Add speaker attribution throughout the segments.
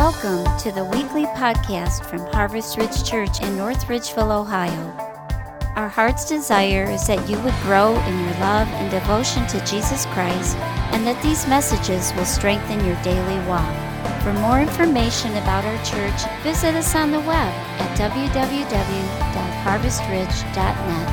Speaker 1: Welcome to the weekly podcast from Harvest Ridge Church in North Ridgeville, Ohio. Our heart's desire is that you would grow in your love and devotion to Jesus Christ, and that these messages will strengthen your daily walk. For more information about our church, visit us on the web at www.harvestridge.net.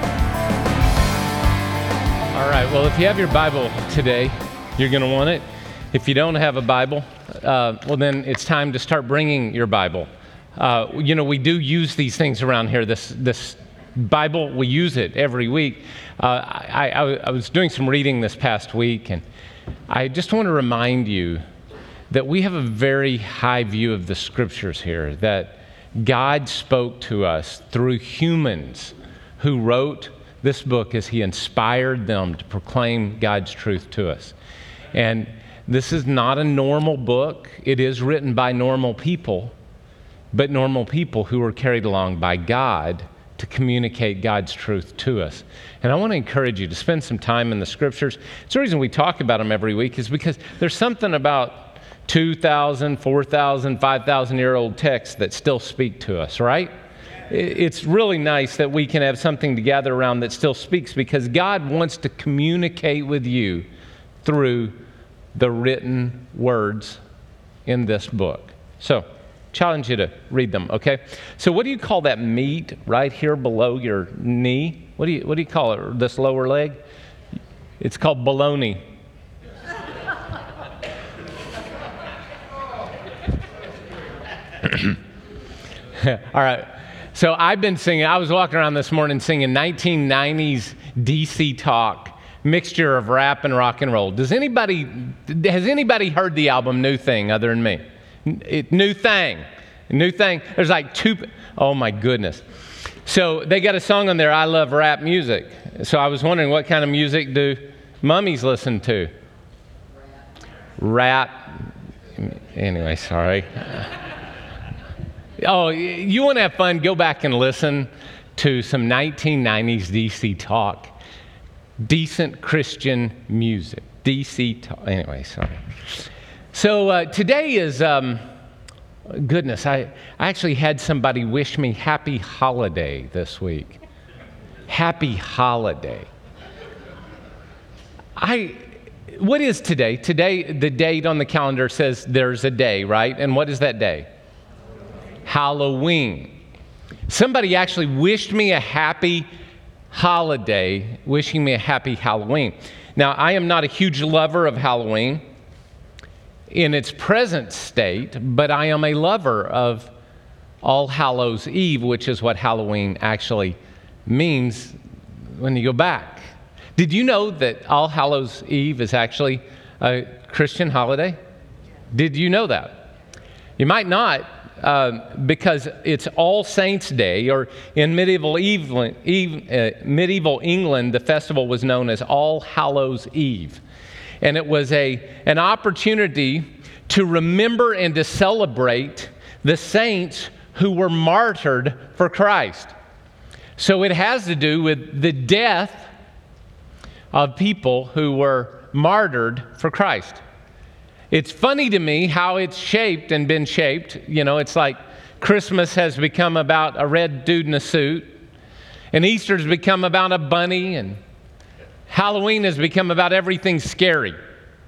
Speaker 2: All right, well, if you have your Bible today, you're going to want it. If you don't have a Bible, well, then it's time to start bringing your Bible. We do use these things around here. This Bible, we use it every week. I was doing some reading this past week, and I just want to remind you that we have a very high view of the Scriptures here, that God spoke to us through humans who wrote this book as He inspired them to proclaim God's truth to us. And this is not a normal book. It is written by normal people, but normal people who are carried along by God to communicate God's truth to us. And I want to encourage you to spend some time in the Scriptures. It's the reason we talk about them every week is because there's something about 2,000, 4,000, 5,000-year-old texts that still speak to us, right? It's really nice that we can have something to gather around that still speaks, because God wants to communicate with you through the written words in this book. So, challenge you to read them, okay? So what do you call that meat right here below your knee? What do you call it, this lower leg? It's called bologna. All right. So I was walking around this morning singing 1990s DC Talk, mixture of rap and rock and roll. Has anybody heard the album New Thing other than me? New Thing. There's like oh my goodness. So they got a song on there, I love rap music. So I was wondering, what kind of music do mummies listen to? Rap. Anyway, sorry. Oh, you want to have fun? Go back and listen to some 1990s DC Talk. Decent Christian music. DC Talk. Anyway, sorry. So today is, goodness, I actually had somebody wish me happy holiday this week. Happy holiday. What is today? Today, the date on the calendar says there's a day, right? And what is that day? Halloween. Somebody actually wished me a happy holiday, wishing me a happy Halloween. Now, I am not a huge lover of Halloween in its present state, but I am a lover of All Hallows Eve, which is what Halloween actually means when you go back. Did you know that All Hallows Eve is actually a Christian holiday? Did you know that? You might not. Because it's All Saints' Day, or in medieval England, the festival was known as All Hallows Eve. And it was an opportunity to remember and to celebrate the saints who were martyred for Christ. So it has to do with the death of people who were martyred for Christ. It's funny to me how it's shaped and been shaped. It's like Christmas has become about a red dude in a suit, and Easter's become about a bunny, and Halloween has become about everything scary.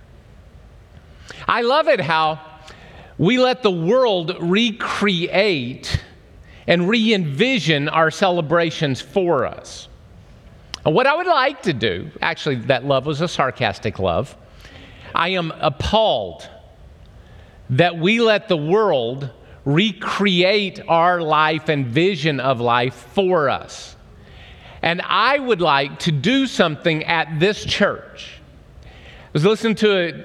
Speaker 2: I love it how we let the world recreate and re-envision our celebrations for us. And what I would like to do, actually, that love was a sarcastic love. I am appalled that we let the world recreate our life and vision of life for us. And I would like to do something at this church. I was listening to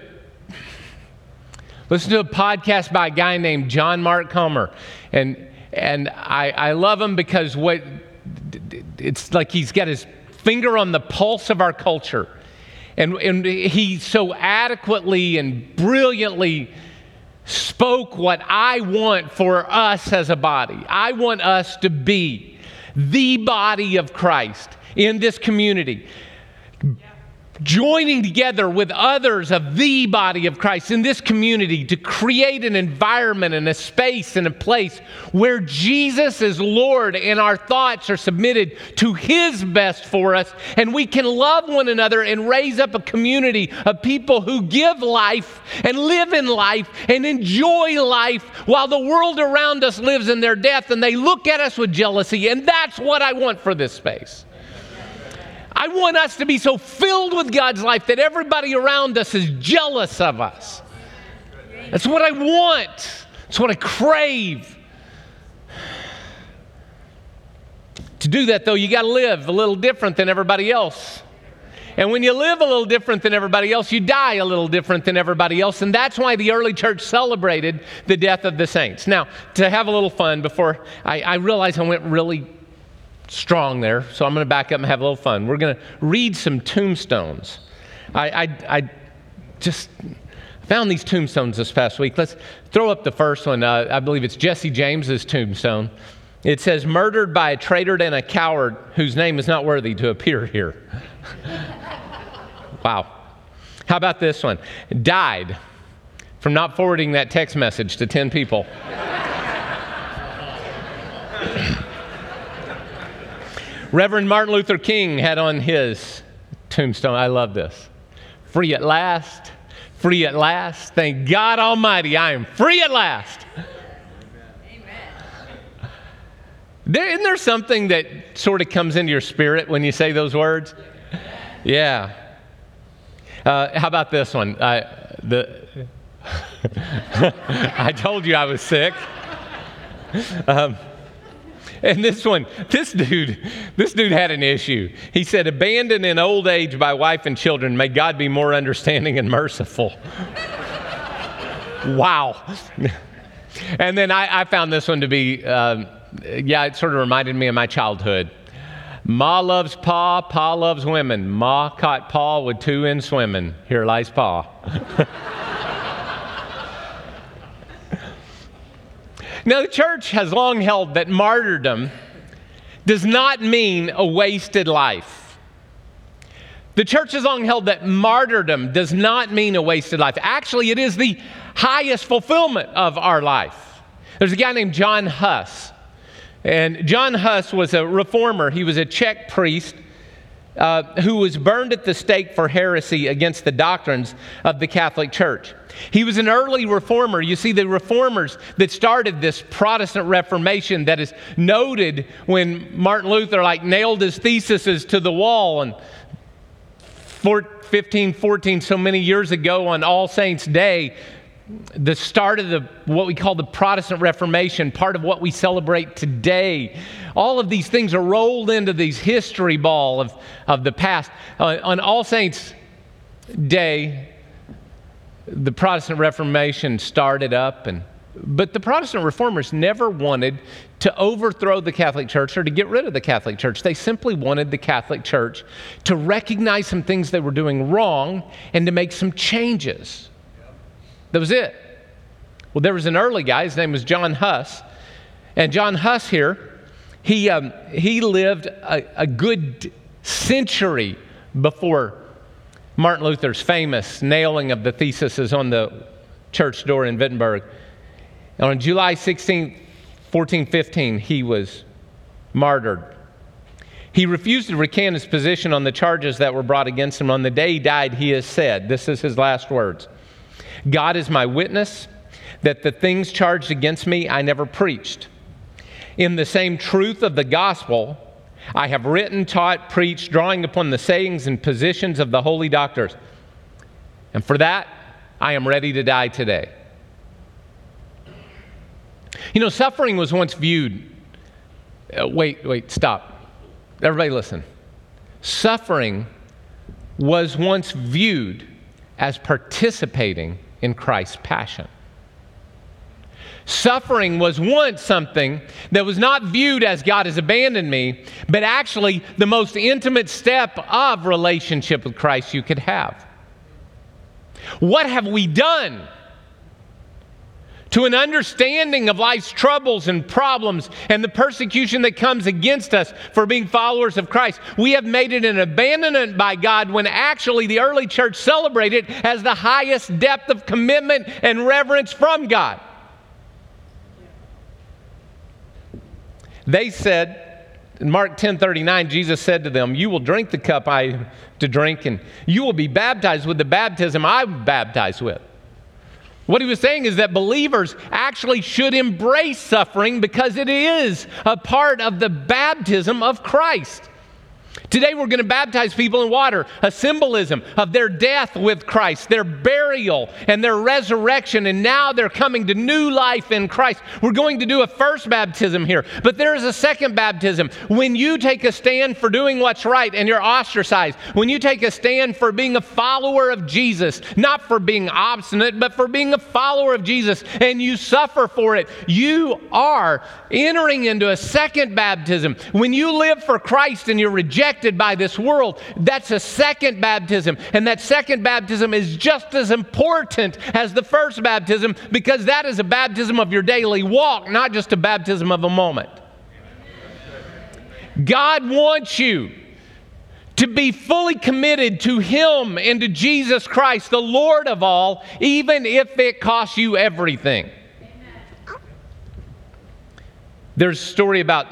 Speaker 2: a podcast by a guy named John Mark Comer, and I love him because it's like he's got his finger on the pulse of our culture. And he so adequately and brilliantly spoke what I want for us as a body. I want us to be the body of Christ in this community. joining together with others of the body of Christ in this community to create an environment and a space and a place where Jesus is Lord and our thoughts are submitted to His best for us, and we can love one another and raise up a community of people who give life and live in life and enjoy life while the world around us lives in their death, and they look at us with jealousy. And that's what I want for this space. I want us to be so filled with God's life that everybody around us is jealous of us. That's what I want. That's what I crave. To do that, though, you got to live a little different than everybody else. And when you live a little different than everybody else, you die a little different than everybody else. And that's why the early church celebrated the death of the saints. Now, to have a little fun before I realize I went really strong there, so I'm going to back up and have a little fun. We're going to read some tombstones. I just found these tombstones this past week. Let's throw up the first one. I believe it's Jesse James's tombstone. It says, "Murdered by a traitor and a coward whose name is not worthy to appear here." Wow. How about this one? "Died from not forwarding that text message to 10 people." Reverend Martin Luther King had on his tombstone, I love this, "Free at last, free at last. Thank God Almighty, I am free at last." Isn't there something that sort of comes into your spirit when you say those words? Yeah. How about this one? I told you I was sick. And this one, this dude had an issue. He said, "Abandoned in old age by wife and children, may God be more understanding and merciful." Wow. And then I found this one to be, it sort of reminded me of my childhood. "Ma loves Pa, Pa loves women. Ma caught Pa with 2 in swimming. Here lies Pa." Now, the church has long held that martyrdom does not mean a wasted life. The church has long held that martyrdom does not mean a wasted life. Actually, it is the highest fulfillment of our life. There's a guy named John Huss. And John Huss was a reformer. He was a Czech priest who was burned at the stake for heresy against the doctrines of the Catholic Church. He was an early reformer. You see, the reformers that started this Protestant Reformation that is noted when Martin Luther nailed his theses to the wall on 1514, so many years ago on All Saints' Day, the start of what we call the Protestant Reformation, part of what we celebrate today. All of these things are rolled into these history ball of the past. On All Saints' Day, the Protestant Reformation started up, but the Protestant reformers never wanted to overthrow the Catholic Church or to get rid of the Catholic Church. They simply wanted the Catholic Church to recognize some things they were doing wrong and to make some changes. That was it. Well, there was an early guy. His name was John Huss. And John Huss here, he lived a good century before Martin Luther's famous nailing of the theses on the church door in Wittenberg. And on July 16, 1415, he was martyred. He refused to recant his position on the charges that were brought against him. On the day he died, he has said, this is his last words, "God is my witness that the things charged against me I never preached. In the same truth of the gospel, I have written, taught, preached, drawing upon the sayings and positions of the holy doctors. And for that, I am ready to die today." You know, suffering was once viewed... Stop. Everybody listen. Suffering was once viewed as participating in Christ's passion. Suffering was once something that was not viewed as God has abandoned me, but actually the most intimate step of relationship with Christ you could have. What have we done to an understanding of life's troubles and problems and the persecution that comes against us for being followers of Christ. We have made it an abandonment by God when actually the early church celebrated it as the highest depth of commitment and reverence from God. They said, in Mark 10:39, Jesus said to them, "You will drink the cup I am to drink, and you will be baptized with the baptism I'm baptized with." What he was saying is that believers actually should embrace suffering because it is a part of the baptism of Christ. Today we're going to baptize people in water, a symbolism of their death with Christ, their burial and their resurrection, and now they're coming to new life in Christ. We're going to do a first baptism here, but there is a second baptism. When you take a stand for doing what's right and you're ostracized, when you take a stand for being a follower of Jesus, not for being obstinate, but for being a follower of Jesus, and you suffer for it, you are entering into a second baptism. When you live for Christ and you're rejected by this world, that's a second baptism. And that second baptism is just as important as the first baptism because that is a baptism of your daily walk, not just a baptism of a moment. God wants you to be fully committed to Him and to Jesus Christ, the Lord of all, even if it costs you everything. There's a story about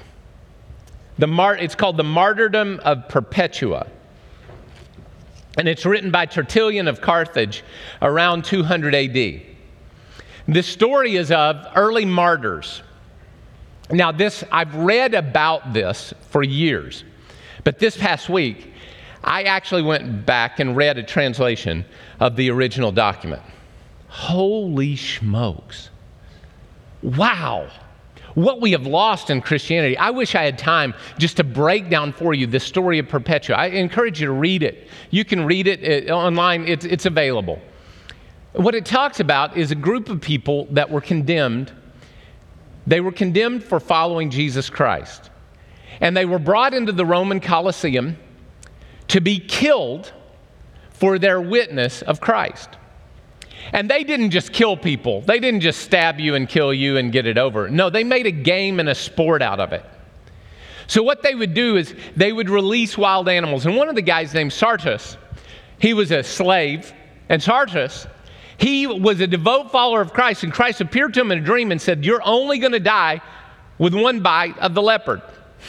Speaker 2: it's called the Martyrdom of Perpetua. And it's written by Tertullian of Carthage around 200 AD. This story is of early martyrs. Now I've read about this for years, but this past week, I actually went back and read a translation of the original document. Holy smokes. Wow. What we have lost in Christianity. I wish I had time just to break down for you the story of Perpetua. I encourage you to read it. You can read it online. It's available. What it talks about is a group of people that were condemned. They were condemned for following Jesus Christ. And they were brought into the Roman Colosseum to be killed for their witness of Christ. And they didn't just kill people. They didn't just stab you and kill you and get it over. No, they made a game and a sport out of it. So what they would do is they would release wild animals. And one of the guys named Sartus, he was a slave. And Sartus, he was a devout follower of Christ. And Christ appeared to him in a dream and said, "You're only going to die with one bite of the leopard."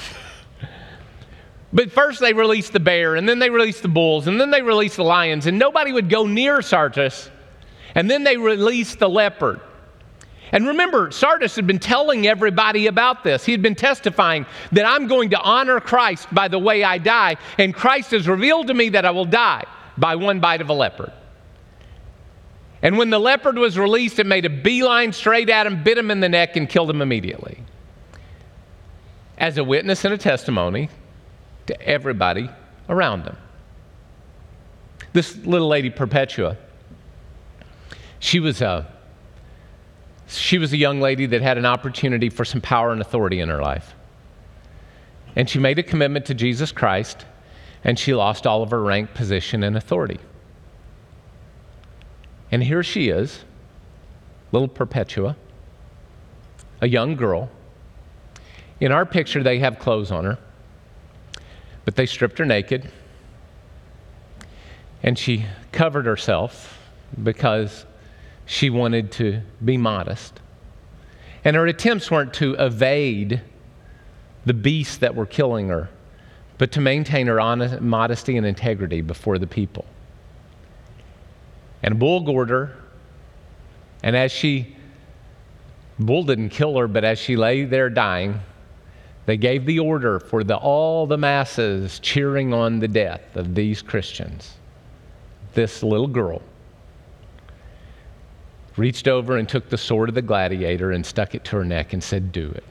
Speaker 2: But first they released the bear, and then they released the bulls, and then they released the lions. And nobody would go near Sartus. And then they released the leopard. And remember, Sartus had been telling everybody about this. He had been testifying that I'm going to honor Christ by the way I die, and Christ has revealed to me that I will die by one bite of a leopard. And when the leopard was released, it made a beeline straight at him, bit him in the neck, and killed him immediately. As a witness and a testimony to everybody around him. This little lady, Perpetua, She was a young lady that had an opportunity for some power and authority in her life. And she made a commitment to Jesus Christ, and she lost all of her rank, position, and authority. And here she is, little Perpetua, a young girl. In our picture, they have clothes on her, but they stripped her naked, and she covered herself because she wanted to be modest. And her attempts weren't to evade the beasts that were killing her, but to maintain her modesty and integrity before the people. And a bull gored her, and bull didn't kill her, but as she lay there dying, they gave the order for all the masses cheering on the death of these Christians. This little girl reached over and took the sword of the gladiator and stuck it to her neck and said, "Do it."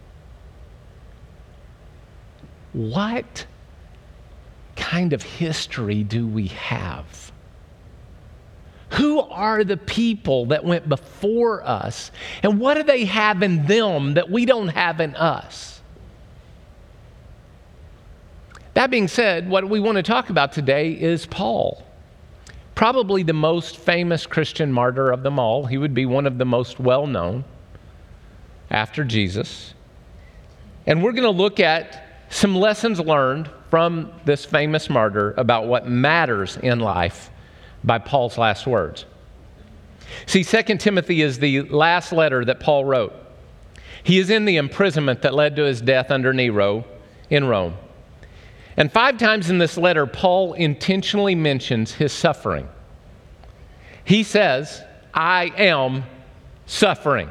Speaker 2: What kind of history do we have? Who are the people that went before us? And what do they have in them that we don't have in us? That being said, what we want to talk about today is Paul. probably the most famous Christian martyr of them all. He would be one of the most well-known after Jesus. And we're going to look at some lessons learned from this famous martyr about what matters in life by Paul's last words. See, 2 Timothy is the last letter that Paul wrote. He is in the imprisonment that led to his death under Nero in Rome. And 5 times in this letter, Paul intentionally mentions his suffering. He says, I am suffering.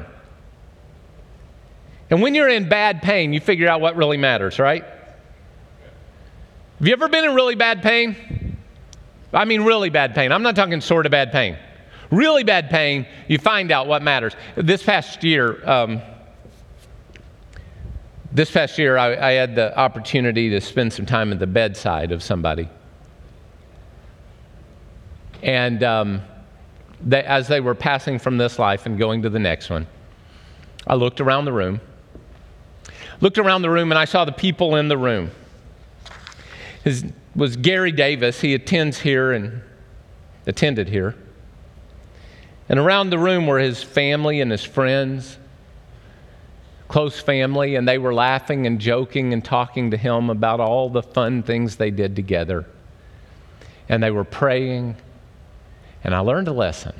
Speaker 2: And when you're in bad pain, you figure out what really matters, right? Have you ever been in really bad pain? I mean really bad pain. I'm not talking sort of bad pain. Really bad pain, you find out what matters. This past year, I had the opportunity to spend some time at the bedside of somebody. And as they were passing from this life and going to the next one, I looked around the room and I saw the people in the room. His was Gary Davis. He attended here. And around the room were his family and his friends, close family, and they were laughing and joking and talking to him about all the fun things they did together. And they were praying, and I learned a lesson.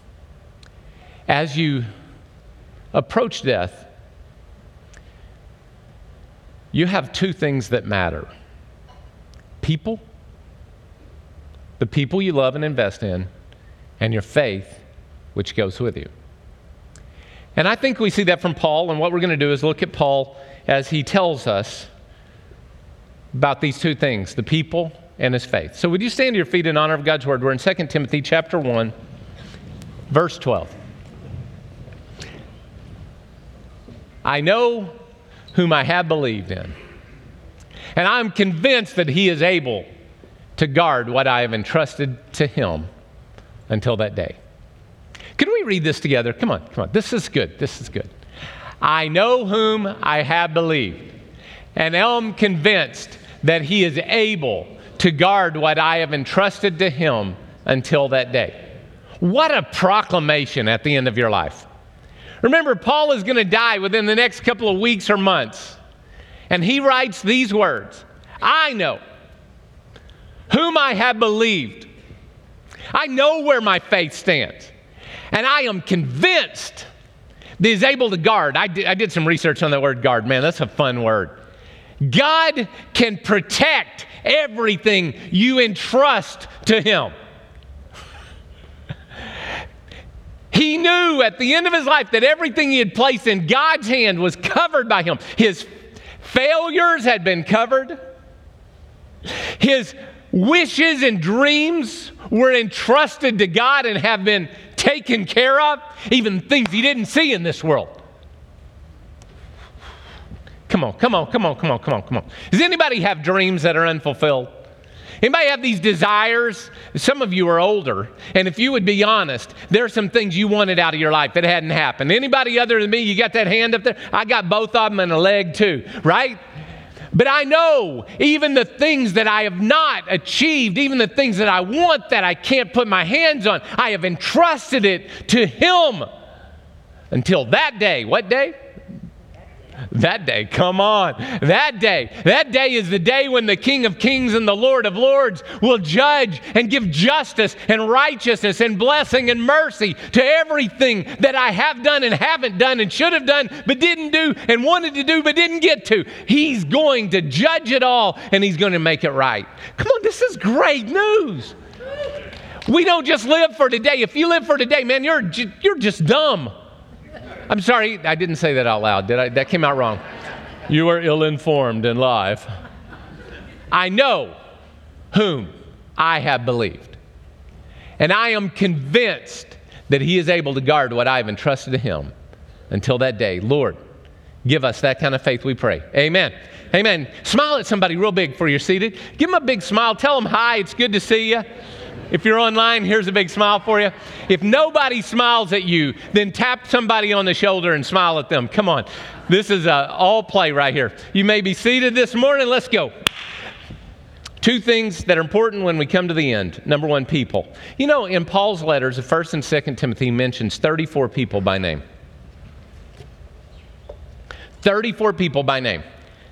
Speaker 2: As you approach death, you have 2 things that matter. People, the people you love and invest in, and your faith, which goes with you. And I think we see that from Paul, and what we're going to do is look at Paul as he tells us about these 2 things, the people and his faith. So would you stand to your feet in honor of God's word? We're in 2 Timothy chapter 1, verse 12. I know whom I have believed in, and I'm convinced that he is able to guard what I have entrusted to him until that day. Can we read this together? Come on. This is good. I know whom I have believed, and am convinced that he is able to guard what I have entrusted to him until that day. What a proclamation at the end of your life. Remember, Paul is going to die within the next couple of weeks or months. And he writes these words, I know whom I have believed. I know where my faith stands. And I am convinced that he's able to guard. I did some research on that word guard. Man, that's a fun word. God can protect everything you entrust to him. He knew at the end of his life that everything he had placed in God's hand was covered by him. His failures had been covered. His wishes and dreams were entrusted to God and have been taken care of. Even things he didn't see in this world. Come on. Does anybody have dreams that are unfulfilled? Anybody have these desires? Some of you are older, and if you would be honest, there are some things you wanted out of your life that hadn't happened. Anybody other than me, you got that hand up there? I got both of them and a leg too, right? But I know even the things that I have not achieved, even the things that I want that I can't put my hands on, I have entrusted it to him until that day. What day? That day, come on. That day is the day when the King of Kings and the Lord of Lords will judge and give justice and righteousness and blessing and mercy to everything that I have done and haven't done and should have done but didn't do and wanted to do but didn't get to. He's going to judge it all and he's going to make it right. Come on, this is great news. We don't just live for today. If you live for today, man, you're just dumb. I'm sorry, I didn't say that out loud, did I? That came out wrong. You are ill-informed in life. I know whom I have believed. And I am convinced that he is able to guard what I have entrusted to him until that day. Lord, give us that kind of faith, we pray. Amen. Amen. Smile at somebody real big before you're seated. Give them a big smile. Tell them hi, it's good to see you. If you're online, here's a big smile for you. If nobody smiles at you, then tap somebody on the shoulder and smile at them. Come on. This is all play right here. You may be seated this morning. Let's go. Two things that are important when we come to the end. Number one, people. You know, in Paul's letters of 1st and 2nd Timothy, he mentions 34 people by name. 34 people by name.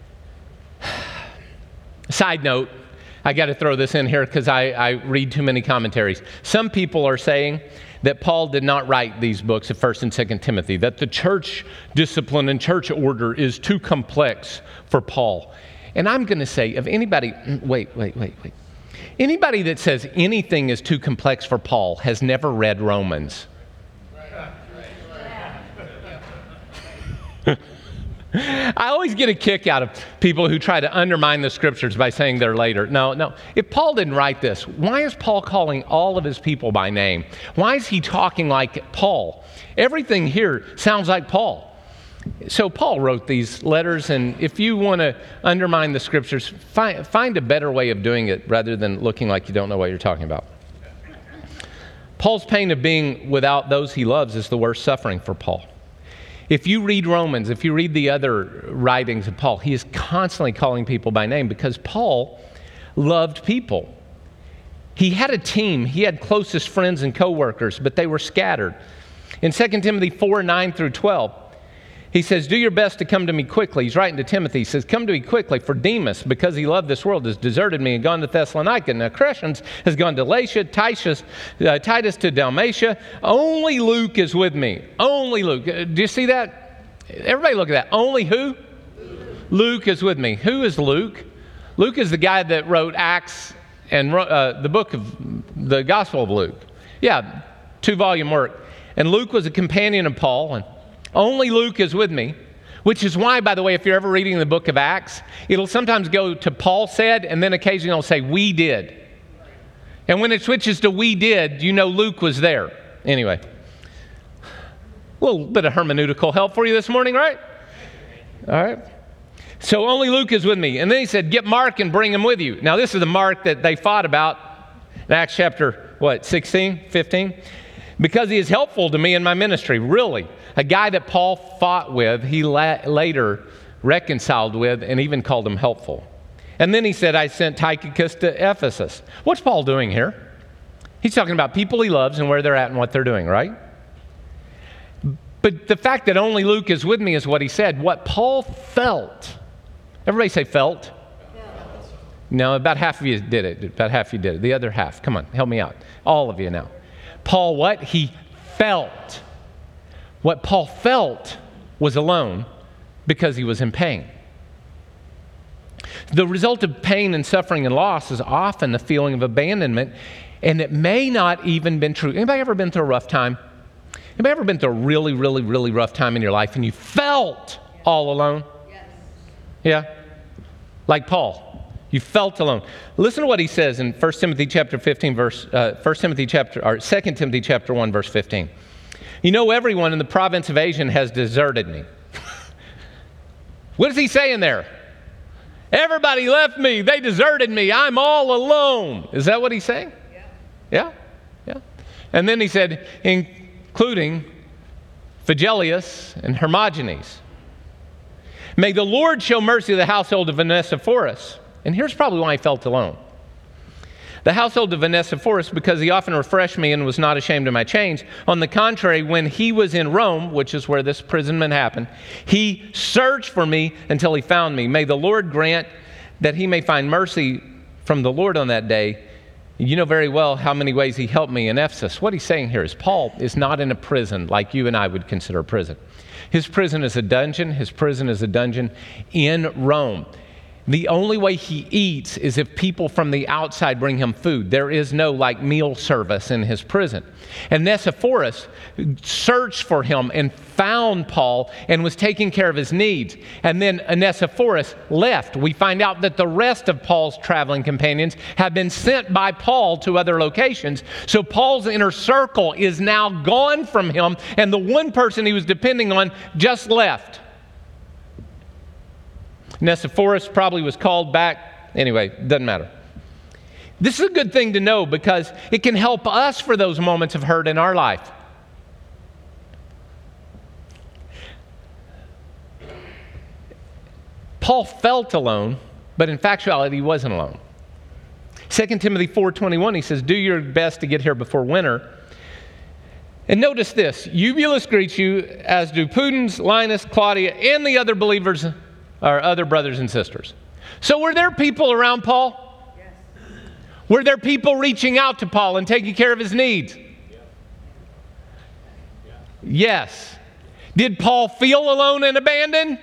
Speaker 2: Side note, I got to throw this in here because I read too many commentaries. Some people are saying that Paul did not write these books of 1st and 2nd Timothy, that the church discipline and church order is too complex for Paul. And I'm going to say, if anybody, wait. Anybody that says anything is too complex for Paul has never read Romans. I always get a kick out of people who try to undermine the scriptures by saying they're later. No. If Paul didn't write this, why is Paul calling all of his people by name? Why is he talking like Paul? Everything here sounds like Paul. So Paul wrote these letters, and if you want to undermine the scriptures, find a better way of doing it rather than looking like you don't know what you're talking about. Paul's pain of being without those he loves is the worst suffering for Paul. If you read Romans, if you read the other writings of Paul, he is constantly calling people by name because Paul loved people. He had a team. He had closest friends and co-workers, but they were scattered. In 2 Timothy 4:9-12, he says, do your best to come to me quickly. He's writing to Timothy. He says, come to me quickly, for Demas, because he loved this world, has deserted me and gone to Thessalonica. Now Crescens has gone to Galatia, Titus to Dalmatia. Only Luke is with me. Only Luke. Do you see that? Everybody look at that. Only who? Luke is with me. Who is Luke? Luke is the guy that wrote Acts and the book of the Gospel of Luke. Yeah, 2-volume work. And Luke was a companion of Paul, and only Luke is with me, which is why, by the way, if you're ever reading the book of Acts, it'll sometimes go to Paul said, and then occasionally it'll say, we did. And when it switches to we did, you know Luke was there. Anyway, a little bit of hermeneutical help for you this morning, right? All right. So only Luke is with me. And then he said, get Mark and bring him with you. Now, this is the Mark that they fought about in Acts chapter, 16, 15? Because he is helpful to me in my ministry, really. A guy that Paul fought with, he later reconciled with and even called him helpful. And then he said, I sent Tychicus to Ephesus. What's Paul doing here? He's talking about people he loves and where they're at and what they're doing, right? But the fact that only Luke is with me is what he said. What Paul felt. Everybody say felt. No, about half of you did it. About half of you did it. The other half, come on, help me out. All of you now. Paul, what? He felt. What Paul felt was alone because he was in pain. The result of pain and suffering and loss is often the feeling of abandonment, and it may not even been true. Anybody ever been through a rough time? Anybody ever been through a really, really, really rough time in your life and you felt all alone? Yes. Yeah? Like Paul. You felt alone. Listen to what he says in 2 Timothy chapter 1, verse 15. You know, everyone in the province of Asia has deserted me. What is he saying there? Everybody left me. They deserted me. I'm all alone. Is that what he's saying? Yeah. And then he said, including Phygellus and Hermogenes. May the Lord show mercy to the household of Onesiphorus. And here's probably why he felt alone. The household of Onesiphorus, because he often refreshed me and was not ashamed of my chains. On the contrary, when he was in Rome, which is where this imprisonment happened, he searched for me until he found me. May the Lord grant that he may find mercy from the Lord on that day. You know very well how many ways he helped me in Ephesus. What he's saying here is Paul is not in a prison like you and I would consider a prison. His prison is a dungeon. His prison is a dungeon in Rome. The only way he eats is if people from the outside bring him food. There is no meal service in his prison. And Onesiphorus searched for him and found Paul and was taking care of his needs. And then Onesiphorus left. We find out that the rest of Paul's traveling companions have been sent by Paul to other locations. So Paul's inner circle is now gone from him, and the one person he was depending on just left. Onesiphorus probably was called back. Anyway, doesn't matter. This is a good thing to know because it can help us for those moments of hurt in our life. Paul felt alone, but in factuality, he wasn't alone. 2 Timothy 4:21, he says, do your best to get here before winter. And notice this, Eubulus greets you, as do Pudens, Linus, Claudia, and the other believers, or other brothers and sisters. So were there people around Paul? Yes. Were there people reaching out to Paul and taking care of his needs? Yes. Did Paul feel alone and abandoned?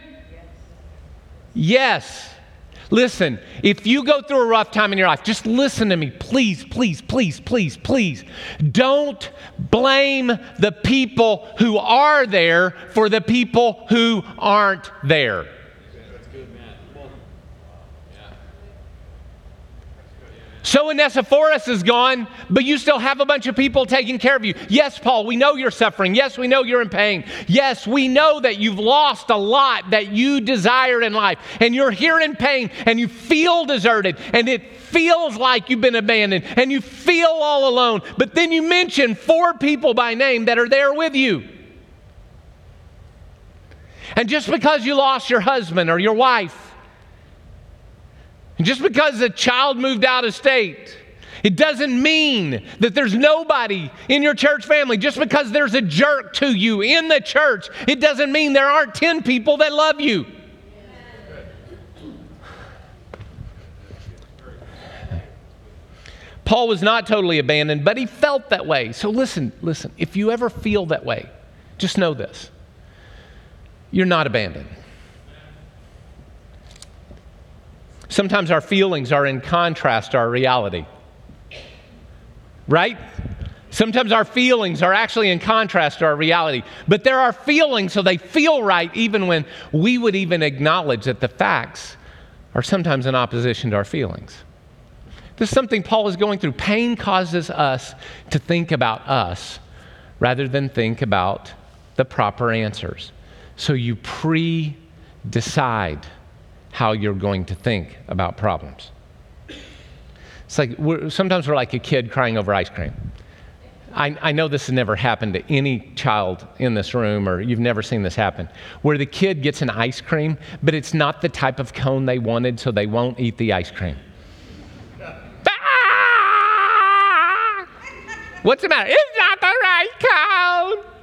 Speaker 2: Yes. Listen, if you go through a rough time in your life, just listen to me, please, please, please, please, please. Don't blame the people who are there for the people who aren't there. So Onesiphorus is gone, but you still have a bunch of people taking care of you. Yes, Paul, we know you're suffering. Yes, we know you're in pain. Yes, we know that you've lost a lot that you desired in life. And you're here in pain, and you feel deserted, and it feels like you've been abandoned, and you feel all alone. But then you mention 4 people by name that are there with you. And just because you lost your husband or your wife, and just because a child moved out of state, it doesn't mean that there's nobody in your church family. Just because there's a jerk to you in the church, it doesn't mean there aren't 10 people that love you. Paul was not totally abandoned, but he felt that way. So listen, if you ever feel that way, just know this. You're not abandoned. Sometimes our feelings are in contrast to our reality. Right? Sometimes our feelings are actually in contrast to our reality. But there are feelings, so they feel right even when we would even acknowledge that the facts are sometimes in opposition to our feelings. This is something Paul is going through. Pain causes us to think about us rather than think about the proper answers. So you pre-decide how you're going to think about problems. It's like, sometimes we're like a kid crying over ice cream. I know this has never happened to any child in this room, or you've never seen this happen, where the kid gets an ice cream, but it's not the type of cone they wanted, so they won't eat the ice cream. Ah! What's the matter? It's not the right cone.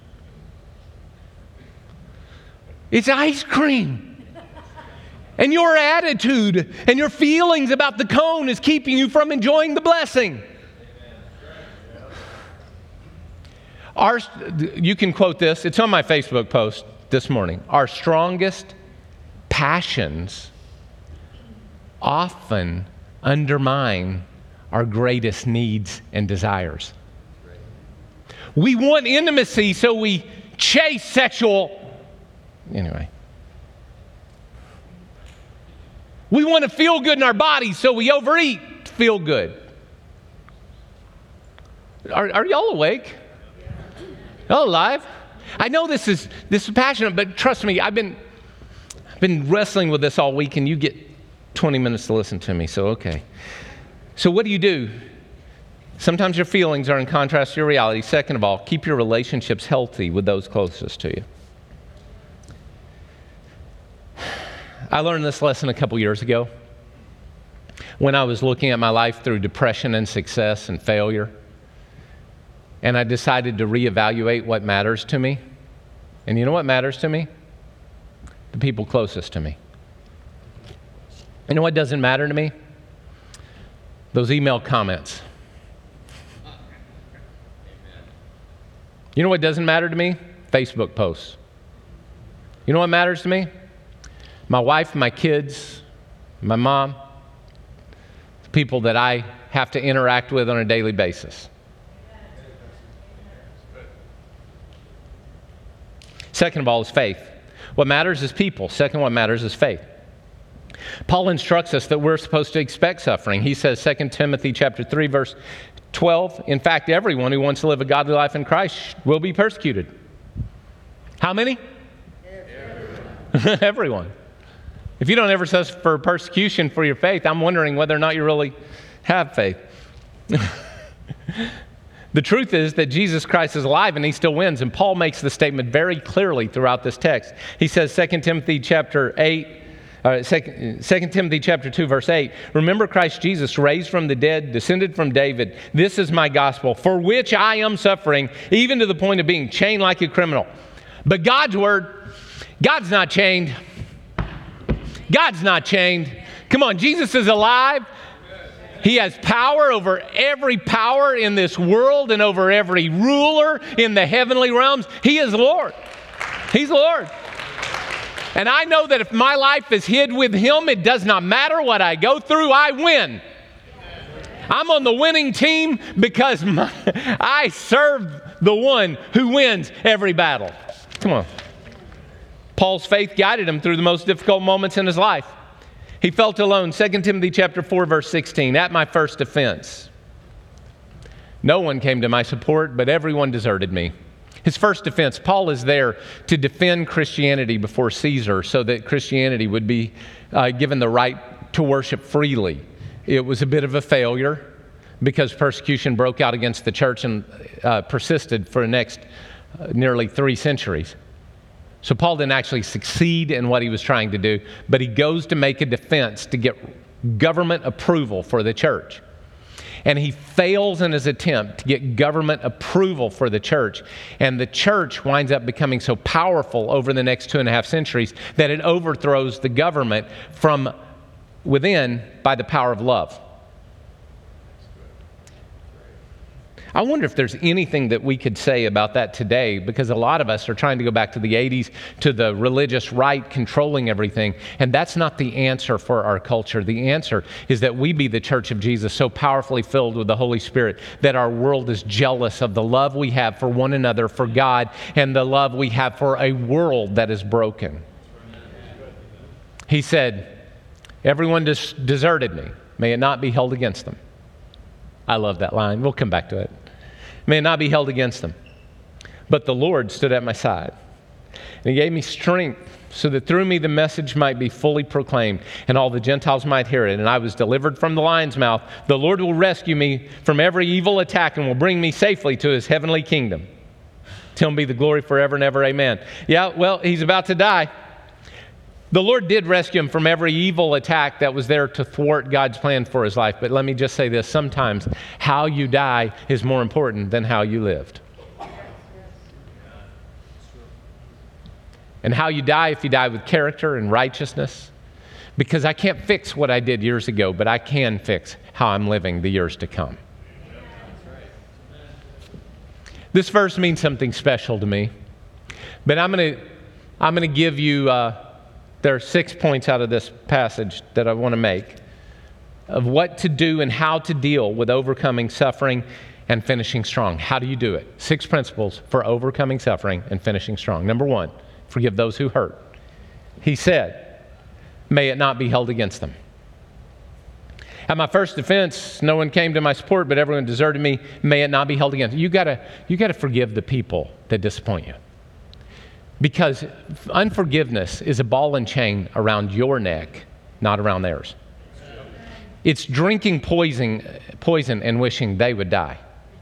Speaker 2: It's ice cream. And your attitude and your feelings about the cone is keeping you from enjoying the blessing. You can quote this. It's on my Facebook post this morning. Our strongest passions often undermine our greatest needs and desires. We want intimacy, so we chase sexual. Anyway. We want to feel good in our bodies, so we overeat to feel good. Are y'all awake? Y'all alive? I know this is passionate, but trust me, I've been wrestling with this all week, and you get 20 minutes to listen to me, so okay. So what do? Sometimes your feelings are in contrast to your reality. Second of all, keep your relationships healthy with those closest to you. I learned this lesson a couple years ago when I was looking at my life through depression and success and failure. And I decided to reevaluate what matters to me. And you know what matters to me? The people closest to me. You know what doesn't matter to me? Those email comments. You know what doesn't matter to me? Facebook posts. You know what matters to me? My wife, my kids, my mom, the people that I have to interact with on a daily basis. Second of all is faith. What matters is people. Second, what matters is faith. Paul instructs us that we're supposed to expect suffering. He says, 2 Timothy chapter 3, verse 12, in fact, everyone who wants to live a godly life in Christ will be persecuted. How many? Everyone. If you don't ever suffer persecution for your faith, I'm wondering whether or not you really have faith. The truth is that Jesus Christ is alive and he still wins. And Paul makes the statement very clearly throughout this text. He says, 2 Timothy chapter 8, 2 Timothy chapter 2, verse 8. Remember Christ Jesus, raised from the dead, descended from David. This is my gospel, for which I am suffering, even to the point of being chained like a criminal. But God's word, God's not chained. God's not chained. Come on, Jesus is alive. He has power over every power in this world and over every ruler in the heavenly realms. He is Lord. He's Lord. And I know that if my life is hid with Him, it does not matter what I go through, I win. I'm on the winning team because I serve the one who wins every battle. Come on. Paul's faith guided him through the most difficult moments in his life. He felt alone. 2 Timothy chapter 4, verse 16, at my first offense. No one came to my support, but everyone deserted me. His first defense, Paul is there to defend Christianity before Caesar so that Christianity would be given the right to worship freely. It was a bit of a failure because persecution broke out against the church and persisted for the next nearly 3 centuries. So Paul didn't actually succeed in what he was trying to do, but he goes to make a defense to get government approval for the church. And he fails in his attempt to get government approval for the church. And the church winds up becoming so powerful over the next 2.5 centuries that it overthrows the government from within by the power of love. I wonder if there's anything that we could say about that today, because a lot of us are trying to go back to the 80s, to the religious right controlling everything, and that's not the answer for our culture. The answer is that we be the church of Jesus, so powerfully filled with the Holy Spirit that our world is jealous of the love we have for one another, for God, and the love we have for a world that is broken. He said, everyone deserted me. May it not be held against them. I love that line. We'll come back to it. May it not be held against them. But the Lord stood at my side, and He gave me strength so that through me the message might be fully proclaimed, and all the Gentiles might hear it. And I was delivered from the lion's mouth. The Lord will rescue me from every evil attack and will bring me safely to His heavenly kingdom. To Him be the glory forever and ever. Amen. Yeah, well, he's about to die. The Lord did rescue him from every evil attack that was there to thwart God's plan for his life. But let me just say this, sometimes how you die is more important than how you lived. And how you die, if you die with character and righteousness, because I can't fix what I did years ago, but I can fix how I'm living the years to come. This verse means something special to me, but I'm going to give you... There are 6 points out of this passage that I want to make of what to do and how to deal with overcoming suffering and finishing strong. How do you do it? 6 principles for overcoming suffering and finishing strong. Number 1, forgive those who hurt. He said, may it not be held against them. At my first defense, no one came to my support, but everyone deserted me. May it not be held against them. You gotta forgive the people that disappoint you. Because unforgiveness is a ball and chain around your neck, not around theirs. It's drinking poison and wishing they would die.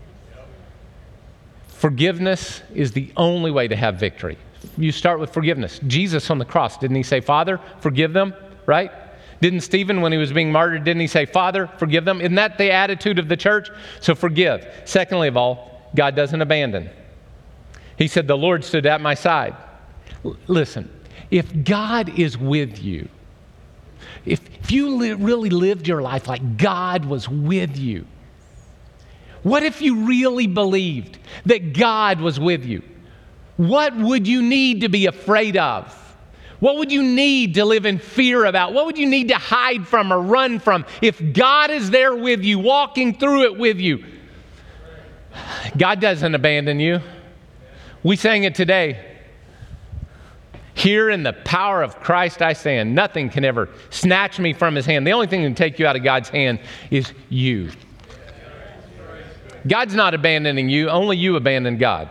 Speaker 2: Forgiveness is the only way to have victory. You start with forgiveness. Jesus on the cross, didn't He say, Father, forgive them, right? Didn't Stephen, when he was being martyred, didn't he say, Father, forgive them? Isn't that the attitude of the church? So forgive. Secondly of all, God doesn't abandon. He said, the Lord stood at my side. Listen, if God is with you, if you really lived your life like God was with you, what if you really believed that God was with you? What would you need to be afraid of? What would you need to live in fear about? What would you need to hide from or run from if God is there with you, walking through it with you? God doesn't abandon you. We sang it today. Here in the power of Christ I stand. Nothing can ever snatch me from His hand. The only thing that can take you out of God's hand is you. God's not abandoning you. Only you abandon God.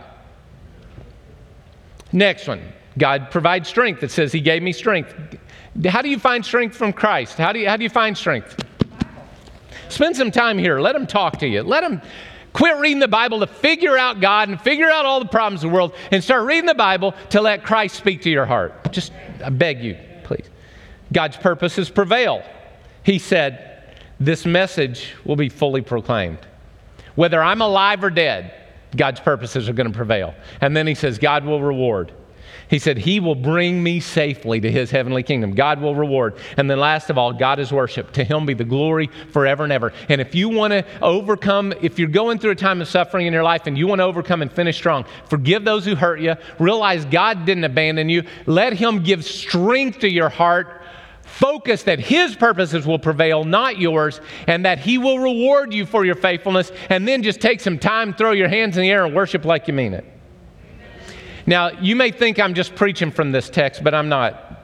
Speaker 2: Next one. God provides strength. It says He gave me strength. How do you find strength from Christ? How do you find strength? Spend some time here. Let Him talk to you. Let Him quit reading the Bible to figure out God and figure out all the problems of the world and start reading the Bible to let Christ speak to your heart. Just, I beg you, please. God's purposes prevail. He said, this message will be fully proclaimed. Whether I'm alive or dead, God's purposes are going to prevail. And then he says, God will reward. He said, he will bring me safely to his heavenly kingdom. God will reward. And then last of all, God is worship. To him be the glory forever and ever. And if you want to overcome, if you're going through a time of suffering in your life and you want to overcome and finish strong, forgive those who hurt you. Realize God didn't abandon you. Let him give strength to your heart. Focus that his purposes will prevail, not yours, and that he will reward you for your faithfulness. And then just take some time, throw your hands in the air and worship like you mean it. Now, you may think I'm just preaching from this text, but I'm not.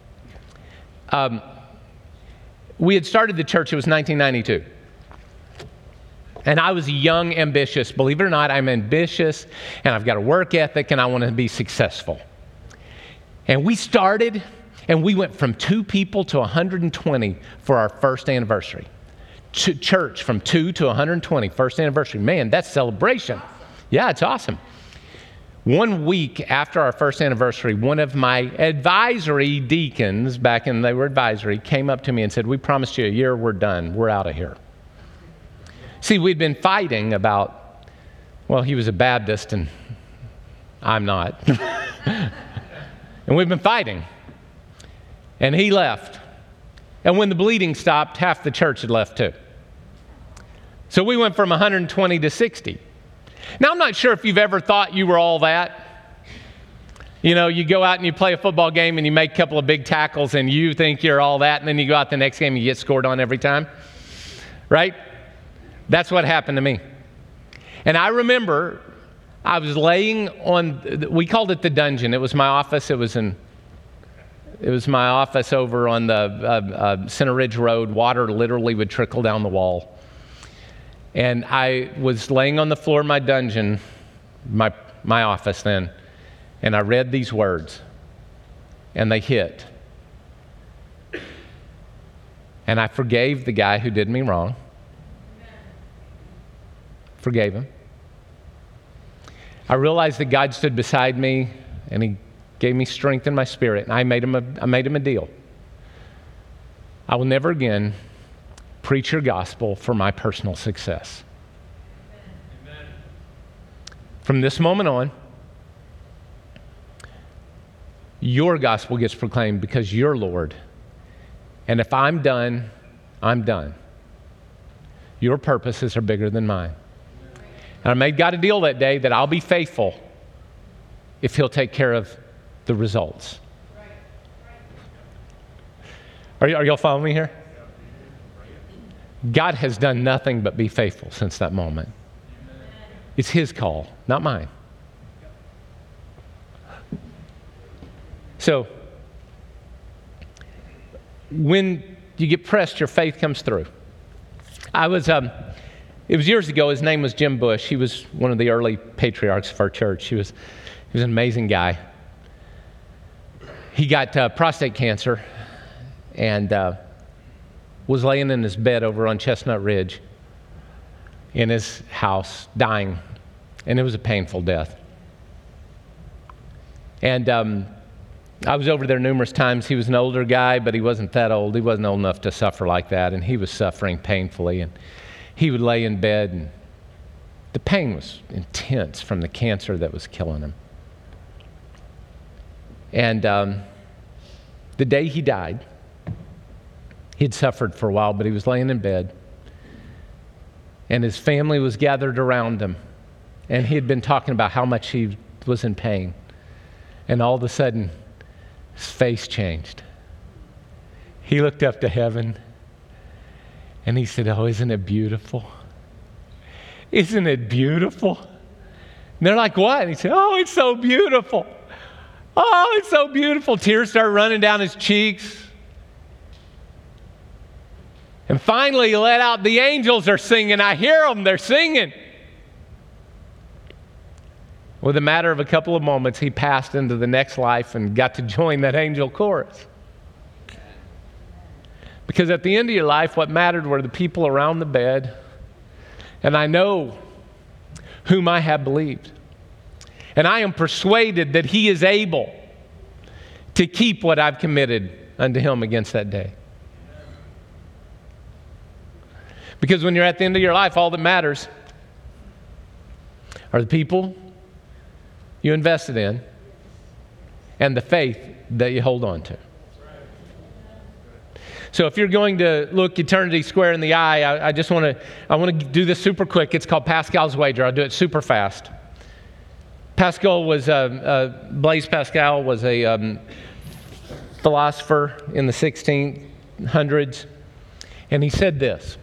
Speaker 2: We had started the church, it was 1992. And I was young, ambitious. Believe it or not, I'm ambitious, and I've got a work ethic, and I want to be successful. And we started, and we went from 2 people to 120 for our first anniversary. Church from 2 to 120, first anniversary. Man, that's celebration. Yeah, it's awesome. 1 week after our first anniversary, one of my advisory deacons, back when they were advisory, came up to me and said, we promised you a year, we're done, we're out of here. See, we'd been fighting about, well, he was a Baptist and I'm not. And we've been fighting. And he left. And when the bleeding stopped, half the church had left too. So we went from 120 to 60. Now, I'm not sure if you've ever thought you were all that. You know, you go out and you play a football game and you make a couple of big tackles and you think you're all that, and then you go out the next game and you get scored on every time. Right? That's what happened to me. And I remember I was laying on, we called it the dungeon. It was my office. It was my office over on the Center Ridge Road. Water literally would trickle down the wall. And I was laying on the floor of my dungeon, my office then, and I read these words, and they hit. And I forgave the guy who did me wrong. Forgave him. I realized that God stood beside me, and he gave me strength in my spirit, and I made him a deal. I will never again preach your gospel for my personal success. Amen. From this moment on, your gospel gets proclaimed because you're Lord. And if I'm done, I'm done. Your purposes are bigger than mine. And I made God a deal that day that I'll be faithful if he'll take care of the results. Are y'all following me here? God has done nothing but be faithful since that moment. It's his call, not mine. So, when you get pressed, your faith comes through. It was years ago. His name was Jim Bush. He was one of the early patriarchs of our church. He was an amazing guy. He got prostate cancer and was laying in his bed over on Chestnut Ridge in his house, dying. And it was a painful death. And I was over there numerous times. He was an older guy, but he wasn't that old. He wasn't old enough to suffer like that. And he was suffering painfully. And he would lay in bed, and the pain was intense from the cancer that was killing him. And the day he died, he'd suffered for a while, but he was laying in bed. And his family was gathered around him. And he had been talking about how much he was in pain. And all of a sudden, his face changed. He looked up to heaven. And he said, "Oh, isn't it beautiful? Isn't it beautiful?" And they're like, "What?" And he said, "Oh, it's so beautiful. Oh, it's so beautiful." Tears started running down his cheeks. And finally, he let out, "The angels are singing. I hear them. They're singing." With a matter of a couple of moments, he passed into the next life and got to join that angel chorus. Because at the end of your life, what mattered were the people around the bed. And I know whom I have believed. And I am persuaded that he is able to keep what I've committed unto him against that day. Because when you're at the end of your life, all that matters are the people you invested in and the faith that you hold on to. So if you're going to look eternity square in the eye, I want to do this super quick. It's called Pascal's wager. I'll do it super fast. Blaise Pascal was a philosopher in the 1600s, and he said this.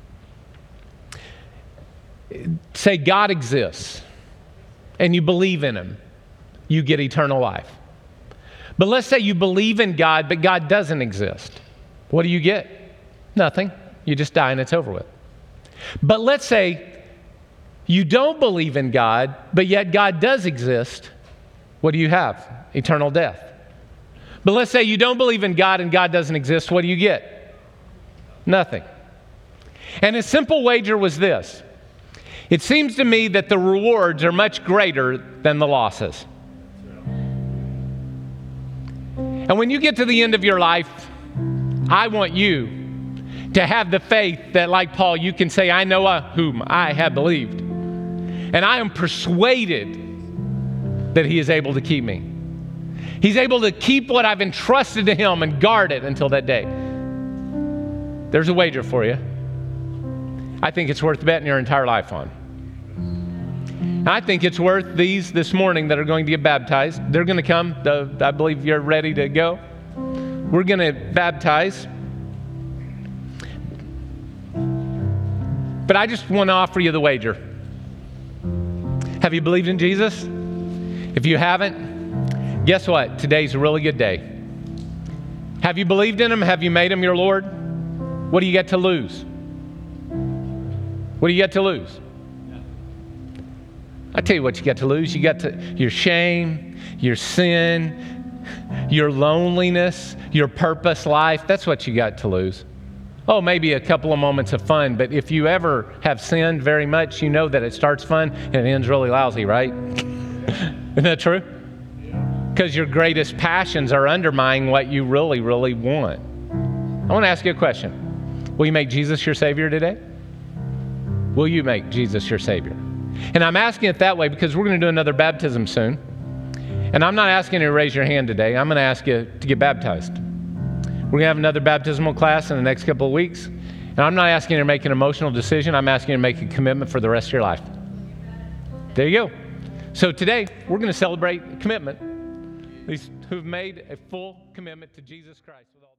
Speaker 2: Say God exists, and you believe in him, you get eternal life. But let's say you believe in God, but God doesn't exist. What do you get? Nothing. You just die and it's over with. But let's say you don't believe in God, but yet God does exist. What do you have? Eternal death. But let's say you don't believe in God and God doesn't exist. What do you get? Nothing. And his simple wager was this. It seems to me that the rewards are much greater than the losses. And when you get to the end of your life, I want you to have the faith that, like Paul, you can say, I know whom I have believed. And I am persuaded that he is able to keep me. He's able to keep what I've entrusted to him and guard it until that day. There's a wager for you. I think it's worth betting your entire life on. I think it's worth these this morning that are going to get baptized. They're going to come. I believe you're ready to go. We're going to baptize. But I just want to offer you the wager. Have you believed in Jesus? If you haven't, guess what? Today's a really good day. Have you believed in him? Have you made him your Lord? What do you get to lose? What do you get to lose? I tell you what you get to lose. You get to your shame, your sin, your loneliness, your purpose life. That's what you got to lose. Oh, maybe a couple of moments of fun, but if you ever have sinned very much, you know that it starts fun and it ends really lousy, right? Isn't that true? Because your greatest passions are undermining what you really, really want. I want to ask you a question. Will you make Jesus your Savior today? Will you make Jesus your Savior? And I'm asking it that way because we're going to do another baptism soon. And I'm not asking you to raise your hand today. I'm going to ask you to get baptized. We're going to have another baptismal class in the next couple of weeks. And I'm not asking you to make an emotional decision. I'm asking you to make a commitment for the rest of your life. There you go. So today, we're going to celebrate commitment. These who've made a full commitment to Jesus Christ with all